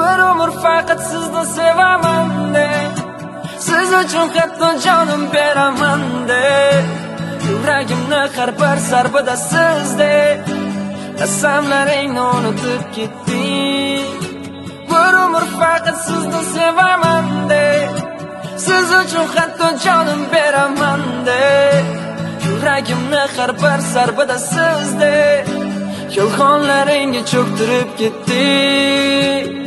Bir umr faqat sizni sevaman deb, siz uchun hatto jonim beraman deb, yuragimni har bir zarbida sizdek qasamlaringni unutib ketding. Bir umr faqat sizni sevaman deb, siz uchun hatto jonim beraman deb, yuragimni har bir zarbida sizdek yolg'onlaringga cho'ktirib ketding.